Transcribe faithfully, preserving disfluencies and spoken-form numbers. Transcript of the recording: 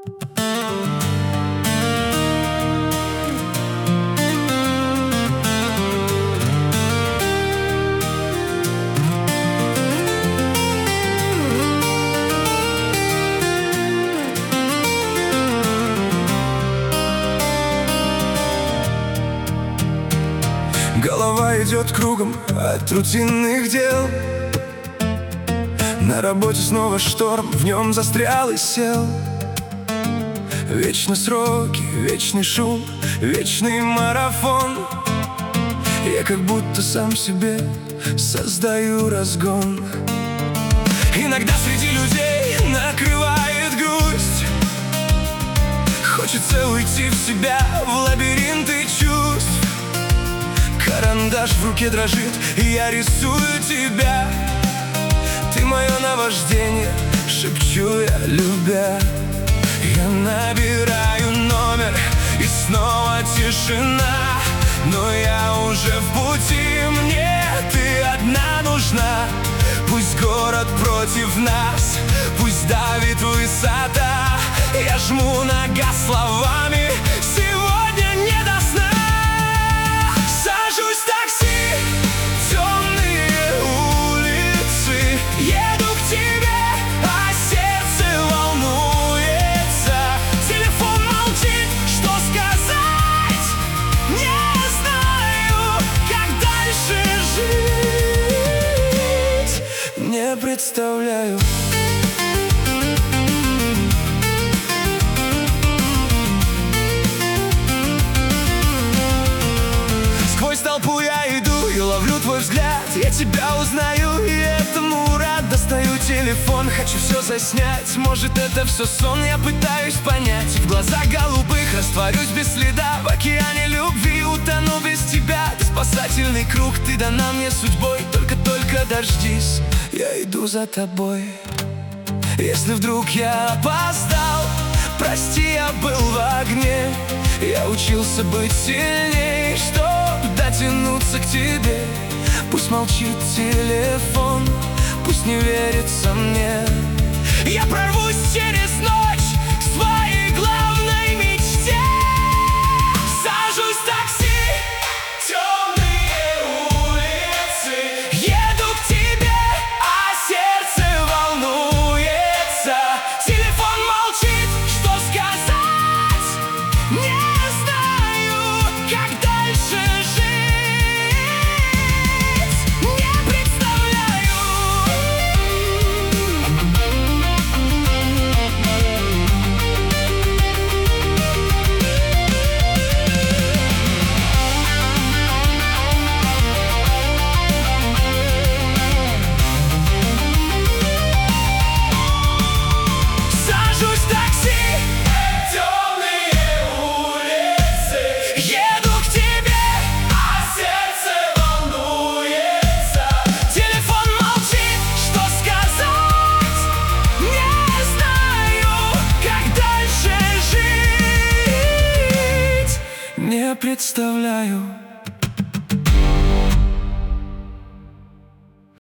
Голова идет кругом от рутинных дел. На работе снова шторм, в нем застрял и сел. Вечные сроки, вечный шум, вечный марафон. Я как будто сам себе создаю разгон. Иногда среди людей накрывает грусть. Хочется уйти в себя, в лабиринты чувств. Карандаш в руке дрожит, и я рисую тебя. Ты мое наваждение, шепчу я, любя. Я набираю номер, и снова тишина. Но я уже в пути, мне ты одна нужна. Пусть город против нас, пусть давит высота. Я жму на газ словами, сегодня не до сна. Сажусь в такси, темные улицы, еду к тебе, а сердце волнуется. Телефон молчит, что сказать? Не знаю, как дальше жить. Не представляю. Сквозь толпу я иду и ловлю твой взгляд. Я тебя узнаю, и этому рад. Достаю телефон, хочу все заснять. Может, это все сон, я пытаюсь понять. В глазах голубых растворюсь без следа. В океане любви утону без тебя. Ты спасательный круг, ты дана мне судьбой. Только-только дождись, я иду за тобой. Если вдруг я опоздал, прости, я был в огне. Я учился быть сильней, чтоб дотянуться к тебе. Пусть молчит телефон, пусть не верится мне. Я прорвусь через ночь к своей главной мечте. Сажусь в такси, темные улицы, еду к тебе, а сердце волнуется. Телефон молчит, что сказать? Не знаю, как дальше жить. Не представляю. Сажусь в такси, темные улицы, еду к тебе, а сердце волнуется. Телефон молчит, что сказать? Не знаю, как дальше жить. Не представляю.